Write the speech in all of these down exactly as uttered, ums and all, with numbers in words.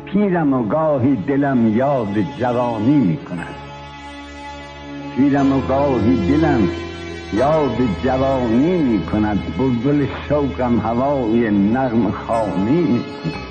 پیرم و گاهی دلم یاد جوانی می کند پیرم و گاهی دلم یاد جوانی می کند بلبل شوقم هوای نغم خوانی می کند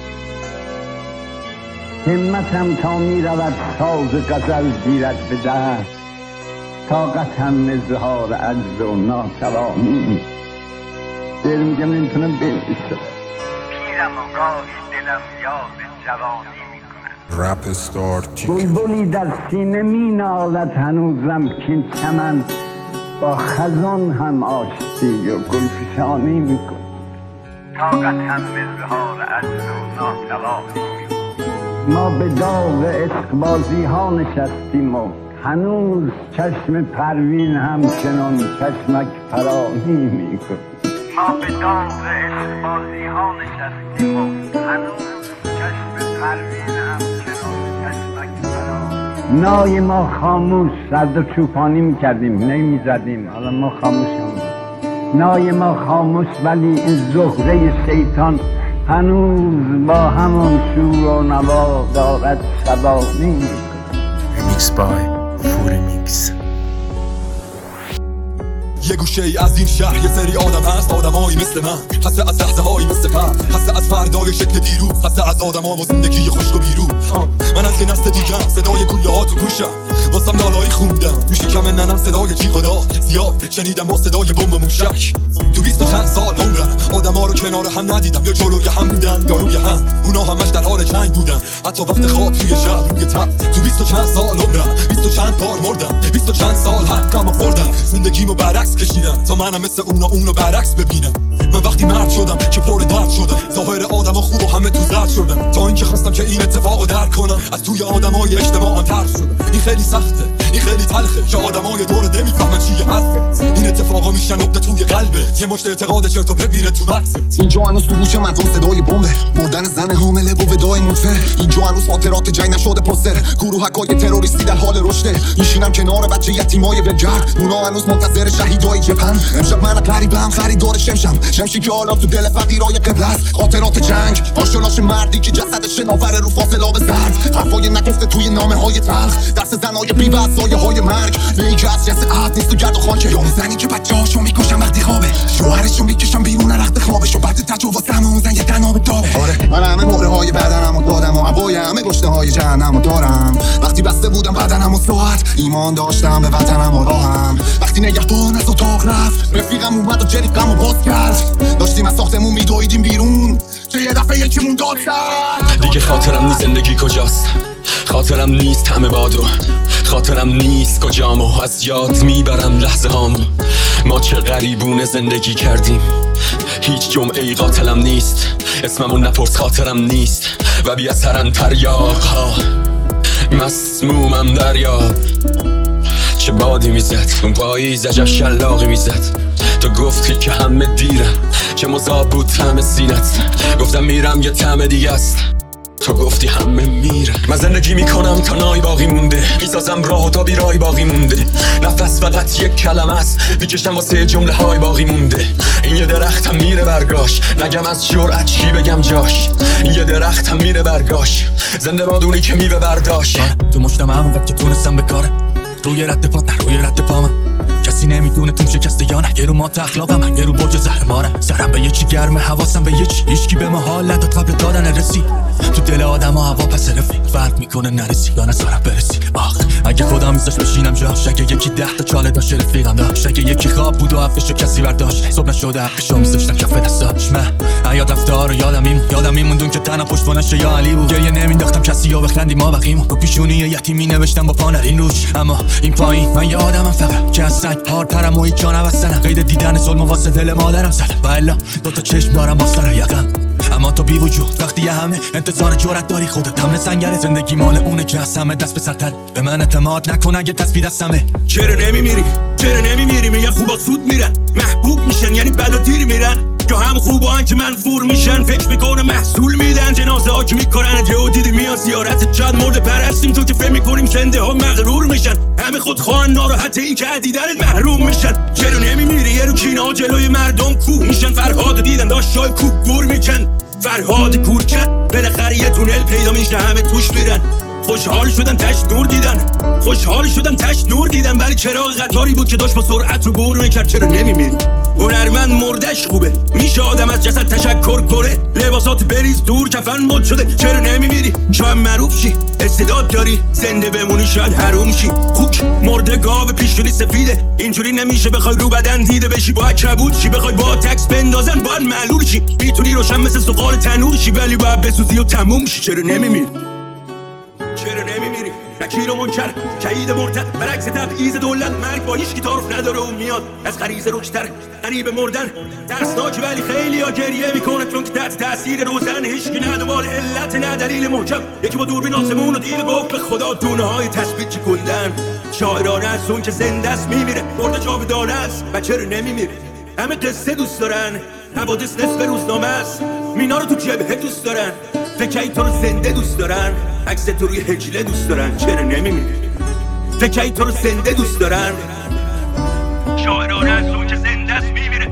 همتم تا می رود ساز غزل گیرد به دست طاقتم اظهار عجز و ناتوانی می کند دل میگم نمیتونم بنویسم پیرم و گاهی دلم یاد جوانی می کند رپ استار بلبلی در سینه می نالد هنوزم کین چمن با خزان هم آشتی و گلفشانی می کند طاقتم اظهار عجز و ناتوانی می کند ما به داغ عشقبازی ها نشستیم و هنوز چشم پروین همچنان چشمک فرانی می کند ما به داغ عشقبازی ها نشستیم و هنوز چشم پروین همچنان چشمک فرانی نای ما خاموش سرد و چوپانی میکردیم نمی زدیم حالا ما خاموشیم نای ما خاموش ولی این زهره شیطان هنوز با همون شور و نوا دارد شبانی میکند Remix by فوری میکس. یه گوشه ای از این شهر یه سری آدم هست آدمایی مثل من حسه از لحظه هایی مثل فرد حسه از فردای شکل دیروز حسه از آدم ها و زندگی خوشق و بیرون من از یه نسل دیگم صدای کوله ها تو گوشم واسم لالایی خوندم میشه کم ننم صدای جیغ و داد زیاد شنیدم با صدای بمب موشک تو بیست و چند سال عمرم آدم ها رو کنار هم ندیدم یا جلوی هم بودن یا روی هم اونا همش در حال جنگ بودن حتی وقت خواب توی شب روی تخت تو بیست و چند سال عمرم بیست و چند بار مردم بیست و چند سال حقم خوردم زندگیمو برعکس کشیدم تا منم مثل اونا اونو برعکس ببینم من وقتی مرد شدم که پر درد شدم ظاهر آدما خوب و همه تو زرد شدم تا اینکه خواستم که این اتفاقو درک کنم از توی آدمای اجتماع تر شدم این خیلی سخته این خیلی تلخه که آدمای دور نمیفهمن چیه حرفه این اتفاقا میشن نقطه توی قلبه یه مشت اعتقاد چرت و پرت میره تو مغزت اینجا هنوز تو گوش مردم صدای بمبه مردن زن حامله و ودای نطفه اینجا هنوز خاطرات جنگ نشده پوستر گروهکای تروریستی در حال رشده میشینم کنار بچه یتیمای ولگرد اونا هنوز منتظر شهیدای جبهن امشب من غریبم خریدار شمشم شمشی که حالا تو دل فقیرای قبله است خاطرات جنگ آشولاش مردی که جسدش ناوره رو فاصله به زرد حرفای نگفته توی نامه های تلخ دست زنای بی و سایه های مرگ میگه از جنس عهد نیست تو گرد و خاکه یا زنی که بچه‌هاشو میکشن وقتی خوابه شوهرشو میکشن بیرون رخت خوابش و بعد تجاوز همون زن یه تناب داغه آره من همه موره های بدنمو دادم و هوای همه گشته های جهنمو دارم وقتی بسته بودم بدنمو ساعت ایمان داشتم به وطنم و راهم وقتی نگهبان از اتاق رفت رفیقم اومد و جریقمو باز کرد داشتیم از ساختمون میدویدیم بیرون که یه دفعه یکیمون داد کرد دیگه خاطرم نیست زندگی کجاست خاطرم نیست همه بادو خاطرم نیست کجامو از یاد میبرم لحظه هامو ما چه غریبونه زندگی کردیم هیچ جمعه ای قاتلم نیست اسممون نپرس خاطرم نیست و بی اثرن تریاق ها مسمومم دریاب چه بادی میزد اون پاییز عجب شلاقی میزد تو گفتی که همه دیرم چه مذاب بود همه سینت گفتم میرم یه طعم دیگه است تو گفتی همه میرن من زندگی میکنم تا نای باقی مونده میسازم راه تا بیرای باقی مونده نفس فقط یک کلمه است میکشم واسه جمله های باقی مونده این یه درختم میره برگاش نگم از جرأت چی بگم جاش این یه درختم میره برگاش زنده بادونی که میوه برداشت تو مشتم همون وقت که تونستم به کاره روی رد پات نه روی رد پا من کسی نمیدونه تو شکسته یا نه یه رو مات اخلاقم من یه رو برج زهرمارم سرم به یه چی گرمه حواسم به یه چی هیچکی به ما حال نداد قبل دادن رسی تو دل آدم ها هوا پس رفیق فرق میکنه نرسی یا نه سرم برسی آخ اگه خودم میزاش بشینم جاش اگه یکی ده تا چاله داشت رفیقم داشت اگه یکی خواب بود و هفتشو کسی برداشت صبح نشده حقشو میذاشتم کف دستاش من حیات رفتار رو یادم میمون یادم میموندون که تنها پشتوانش یا علی بود گریه نمینداختم کسی یا بخندی ما بقیمون رو پیشونی یتیمی نوشتم با پانرین روش اما این پایین من یه آدمم فقط که از سنگ هارترم و هیچ جا نبستنم قید دیدن ظلم واسه دل مادرم زدم و الا دوتا چشم دارم با سر یقم اما تو بی وجود وقتی یه همه انتظار جرأت داری خودت همه سنگره زندگی مال اونه که از همه دست به سرتر به من اعتماد نکن اگه تصویر دستمه چرا نمیمیری چرا نمیمیری میگن خوبا سود میرن محبوب میشن یعنی بلا دیر میرن یا هم خوبان که منفور میشن فکر میکنه محصول میدن جنازه ها که میکنن یهو دیدی میان زیارت چند مرد پرستیم تو که فهم میکنیم زنده ها مغرور میشن همه خودخواه ناراحت این که دیدنت محروم میشن چرا نمیمیری یه رو کینا جلوی مردم کوه میشن فرهاد دیدن داشت شای کوه گور میکن فرهاد کورکت بالاخره یه تونل پیدا میشه همه توش میرن. خوشحال شدن تش نور دیدن، خوشحال شدن تش نور دیدن. ولی چراغ قطاری بود که داشت با سرعت رو بور میکرد. چرا نمیمیری؟ هنرمند مردش خوبه، میشه آدم از جسد تشکر کنه. لباسات بریز دور کفن مد شده. چرا نمیمیری؟ شاید معروف شی، استعداد داری، زنده بمونی شاید حروم شی. خوک مرده گاو پیشونی سفیده، اینجوری نمیشه بخوای رو بدن دیده بشی. باید کبود شی، بخوای با تکس بندازن باید معلول شی. میتونی روشن مثل سوغال تنور شی، ولی باید بسوزی و تموم شی. چرا نمیمیری؟ چرا نمیمیری؟ نکیر و منکر، شهید مرتد، برعکس تبعیض دولت. مرگ با هیچ کی تعارف نداره و میاد از غریزه رکشتر. قریب مردن ترسناک، ولی خیلی ها گریه میکنه چون که تحت تاثیر روزن. هیچکی نه دنبال علت نه دلیل محکم. یکی با دوربین آسمون و دید گفت به خدا دونه های تثبیت چی کندن. شاعرانه از اون که زنده است میمیره، مرده جاودانه است. و چرا نمیمیره؟ همه قصه دوست دارن، حوادث نصف روزنامه است. مینا رو تو جبهه دوست دارن، فکری تو رو زنده دوست دارن، عکس تو روی هجله دوست دارن. چرا نمیمیری؟ فکری تو رو زنده دوست دارن، شاعرانه از اون که زنده است میمیره.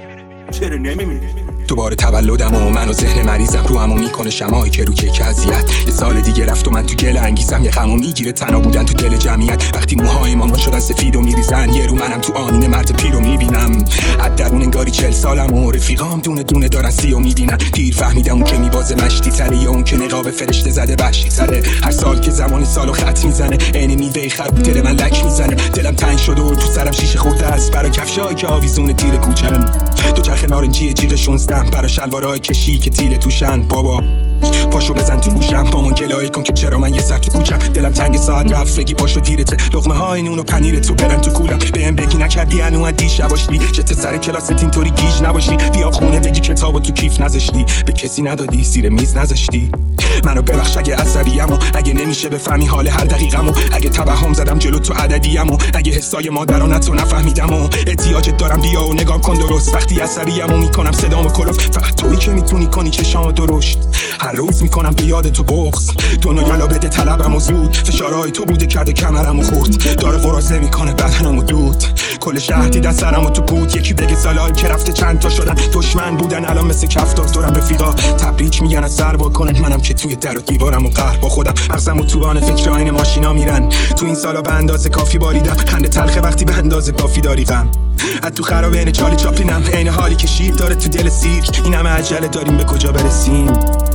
چرا نمیمیری؟ دوباره تولدم و من و ذهن مریضم رو همو میکنه شمایی که رو کیک اذیت. یه سال دیگه رفت و من تو گل انگیزم، یه غمو میگیره تنها بودن تو دل جمعیت. وقتی موهای ما شدن سفید و میریزن، یه رو منم تو آینه مرد پیرو میبینم. از درون انگاری چل سالم و رفیقام دونه دونه دارن سی و میدینن. دیر فهمیدم اون که میبازه مشتی تره یا اون که نقاب فرشته زده وحشی تره. هر سال که زمان سالو خط میزنه، عین میوه خراب دل من لک میزنه. دلم تنگ شده و تو سرم شیشه خورده است برای کفشایی که آویزون تیر کوچن. دو چرخ نارنجی جیغ شونستم برای شلوارای کشی که تیله توشن. بابا پاشو بزن تو گوشم، با من گلای کن که چرا من یه سر تو کوچم. دلم تنگ ساعت رفت بگی پاشو دیرته، لقمه های نون و پنیرتو برن تو کولم. بهم بگی نکردی هنو از دیشب باشی، چه سر کلاست اینطوری گیج نباشی. بیا خونه بگی کتابو تو کیف نذاشتی، به کسی ندادی زیر میز نذاشتی. منو ببخش اگه عصبیمو، اگه نمیشه بفهمی حال هر دقیقمو، اگه توهم زدم جلو تو عددیمو، اگه حسای مادرانتو نفهمیدمو. احتیاجت دارم بیا و نگاه کن درست. وقتی عصبیمو میکنم صدامو کلوف، فقط تویی که میتونی کنی چشامو درشت. هر روز میکنم به یاد تو بغض، دنیا یالا بده طلبمو زود. فشارهای تو بوده کرده کمرمو خورد، داره قرازه میکنه بدنمو دود. کل شهر دیدن سرمو تو بود، یکی بگه سالایی که رفته چند تا شدن دشمن بودن الان مثل کفتار دورم رفیقا تبریک میگن از سر واکنن. منم که توی در و دیوارم و قهر با خودم ارزم و توبان فکر آین ماشینا میرن. تو این سالا به اندازه کافی باریدم، خنده تلخه وقتی به اندازه کافی داری غم. از تو خرابه این چالی چاپلینم، عین حالی که شیر داره تو دل سیرک. این همه عجله داریم به کجا برسیم؟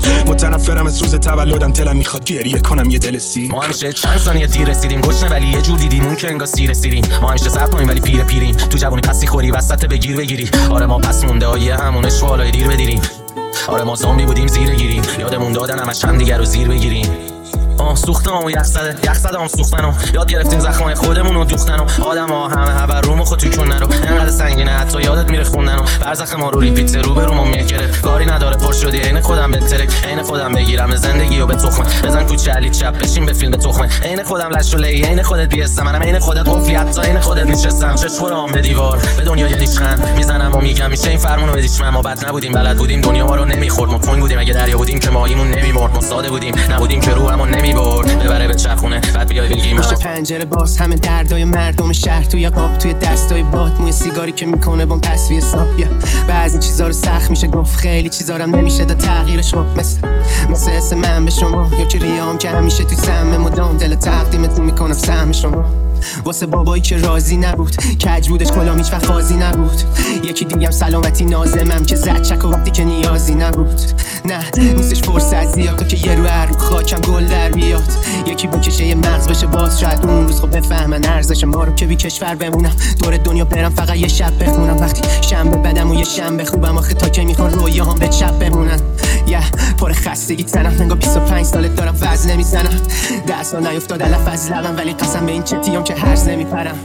متنفرم از روز تولدم، دلم میخواد گریه کنم یه دل سیر. ما همیشه چند ثانیه دیر رسیدیم، گشنه ولی یه جور دیدیم اون که انگار سیر سیریم. ما همیشه صبر کنیم ولی پیر پیریم، تو جوونی پسی خوری وسط بگیر بگیری. آره ما پس مونده های همون اشوالای دیر بدیریم. آره ما زامبی بودیم زیر گیریم، یادمون دادن همش هم دیگر رو زیر بگیریم. آه سوختم و یخ زده یخ زده هم سوختن و یاد گرفتیم زخمای خودمون رو دوختن و آدم ها همه هبر رومو خود توی کنن رو انقدر سنگینه حتی یادت میره خوندن و برزخ ما رو ریپیت رو به رومو میگره. کاری نداره پر شدی عین خودم به ترک، عین خودم بگیرم زندگی و به تخمه. بزن کوچه علی چپ بشین به فیلم به تخمه. عین خودم لش و لی عین خودت بیستم، منم عین خودت قفلی حتی عین خودت نشستم. چش خورم به دیوار به دنیا یه ریشخند میزنم و میگم میشه این فرمونو بدیش. ما بد نبودیم بلد بودیم دنیا ما رو نمیخورد. ما تون بودیم اگه دریا بودیم که ماهیمون نمیمرد. ما ساده بودیم نبودیم که روحمون نمیبرد. ببره به چرخونه بعد بیای بگیم پشت پنجره باز همه دردای مردم شهر توی قاب توی دستای باد. موی سیگاری که میکنه بام تصویر صاف. بعضی چیزا رو سخت میشه گفت، خیلی چیزا رو نمیشه داد تغییرش. مثل مثل اسم من به شما یا که ریام که همیشه توی سم مدام دل تقدیمتون میکنم سهم شما. واسه بابایی که راضی نبود، کج بودش کلام هیچ وقت قاضی نبود. یکی دیگم سلامتی نازمم که زد چک و وقتی که نیازی نبود. نه نیستش فرصت زیاد تا که یه رو هر رو خاکم گل در بیاد. یکی بکشه یه مغز بشه باز، شاید اون روز خب بفهمن ارزش ما رو که بی کشور بمونم. دور دنیا برم فقط یه شب بخونم، وقتی شنبه بدم و یه شنبه خوبم. آخه تا که میخوان رویاهام به چپ بمونن. یه پر خستگی تنم انگار بیست و پنج ساله دارم وزن نمیزنم. دست ها نیفتاد علف از لبم ولی قسم به این چتیام که هرز نمیپرم.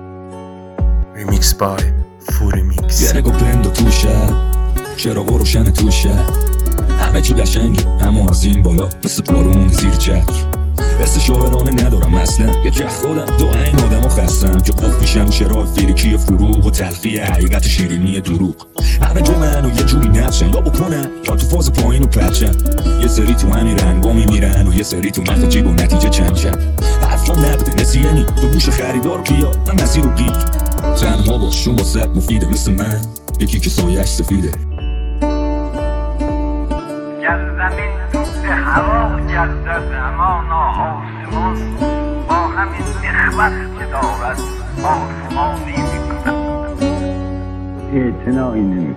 ریمیکس بای فوریمیکس. یه نگاه بندو توشه، چراغ روشن توشه، همه چی قشنگه اما از این بالا مثل بارون زیر چتر. حس شاعرانه ندارم اصلا، یه جه خودم دو این آدم ها خستم که قف میشم چرا فیریکی فروغ و تلخی حقیقت شیرینی دروغ. همه جو من و یه جوری نفشن یا بکنن یا تو فاز پایین و پرچن. یه سری تو همین رنگا میمیرن و یه سری تو مخت جیب و نتیجه چندشن. حرفا نبوده نسیانی به گوش خریدار بیا من مسیر رو گیر. تنها باشون واسه مفیده مثل من یکی که سایش سفیده. زمین دود هوا گردد همانا آسمان با همین نخوت که دارد آسمانی میکند اعتنایی نمی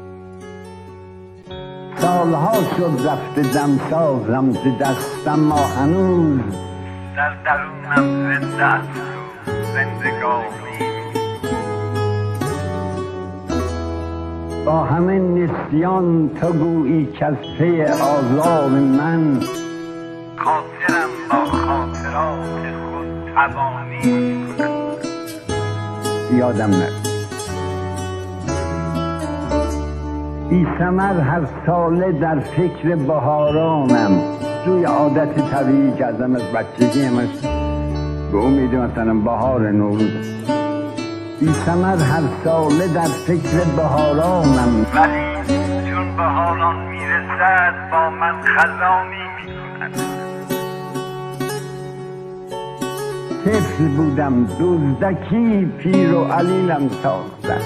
سالها شد رفته دمسازم ز دستم ما هنوز در درونم زنده است زندگانی با همه نسیان تو گویی که از پی آزار من خاطرم با خاطرات خود تبانی کند یادم نکن بی ثمر هر ساله در فکر بهارانم روی عادت طبیعی کردم از بچگی همش به امید مثلا بهار نوروز بی ثمر هر ساله در فکر بهارانم ولی چون بهاران میرسد با من خزانی میکند طفل بودم دزدکی پیر و علیلم ساختن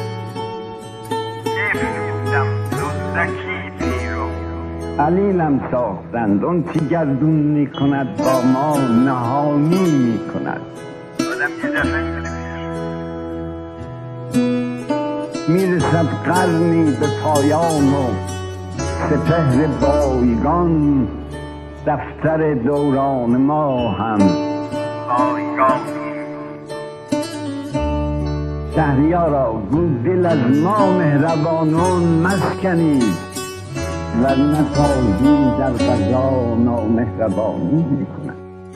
طفل بودم دزدکی پیر و علیلم ساختند اون چی گردون میکند با ما نهانی میکند آدم یه دفعه میرسد قرنی به پایان و سپهر بایگان دفتر دوران ما هم بایگان شهریارا گو دل از ما مهربانون مسکنید ورنه تازی در غذا نامهربانی میکنند.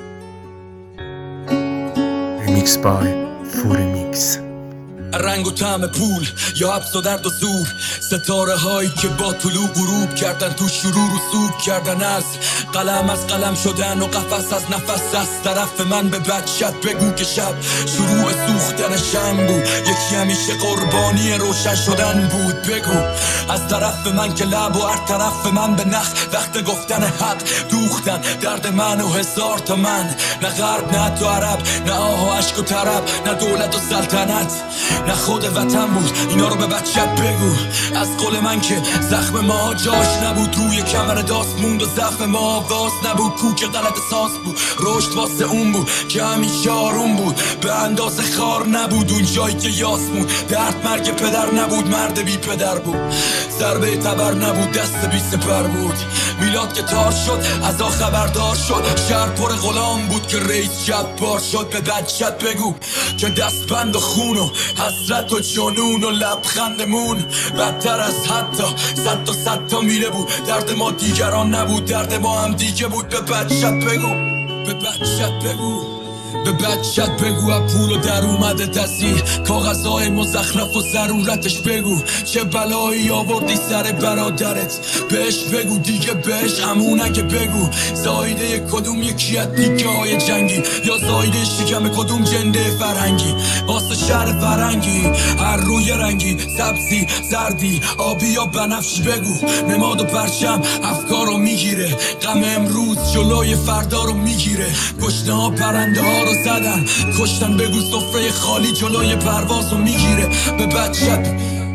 ریمیکس بای فوریمیکس. رنگ و طعم پول یا حبس و درد و زور ستاره هایی که با طلوع غروب کردن تو شروع رسوب کردن از قلم از قلم شدن و قفس از نفس از طرف من به بچت بگو که شب شروع سوختن شم بود یکی همیشه قربانی روشن شدن بود بگو از طرف من که لب و هر طرف من به نخ وقت گفتن حق دوختن درد من و هزار تا من نه غرب نه تو عرب نه آه و عشق و طرب نه دولت و سلطنت نه خود وطن بود اینا رو به بچت بگو از قول من که زخم ما جاش نبود روی کمر داست موند و ضعف ما واس نبود کوک غلط ساس بود رشد واسه اون بود که همیشه آروم بود به اندازه خار نبود اون جایی که یاسمون درد مرگ پدر نبود مرد بی پدر بود ضربه تبر نبود دست بی سپر بود میلاد که تار شد از آ خبردار شد شهر پر غلام بود که رئیس جبار شد به بچت بگو که دست بند و خون و حسرت و جنون و لبخندمون بدتر از حتی صد تا صد تا میله بود درد ما دیگران نبود درد ما هم دیگه بود به بچت بگو به بچت بگو به بچت بگو از پول و در اومده دستی کاغذهای مزخرف و ضرورتش بگو چه بلایی آوردی سر برادرت بهش بگو دیگه بهش همونه که بگو زایده کدوم یکی از دیگه های جنگی یا زایده شکم کدوم جنده فرنگی واسه شهر فرنگی هر روی رنگی سبزی زردی آبی یا بنفش بگو نماد و پرچم افکار رو میگیره غم امروز جلوی فردا رو میگیره گشنه ها پرنده ها رو زدن کشتن بگو سفره خالی جلوی پرواز رو میگیره به بچت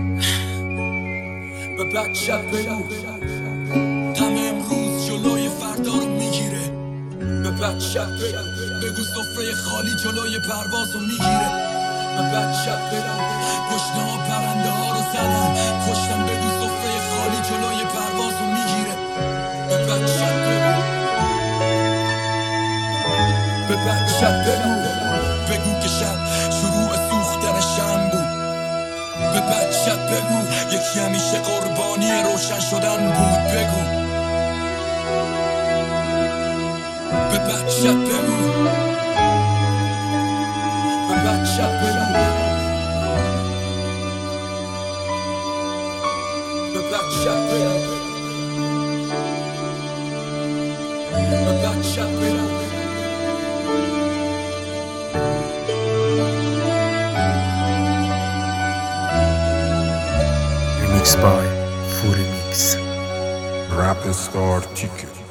به بچت بگو غم امروز جلوی فردا رو میگیره به بچت بگو سفره خالی جلوی پرواز رو میگیره به بچت بگو گشنه ها پرنده ها رو زدن کشتن بگو سفره خالی جلوی پرواز رو میگیره به بچت بگو به بچت بگو بگو که شب شروع سوختن شم بود به بچت بگو یکی همیشه قربانی روشن شدن بود بگو به بچت بگو به بچت بگو به بچت بگو به بچت بگو Remix by Furimix. Rap Star Ticket.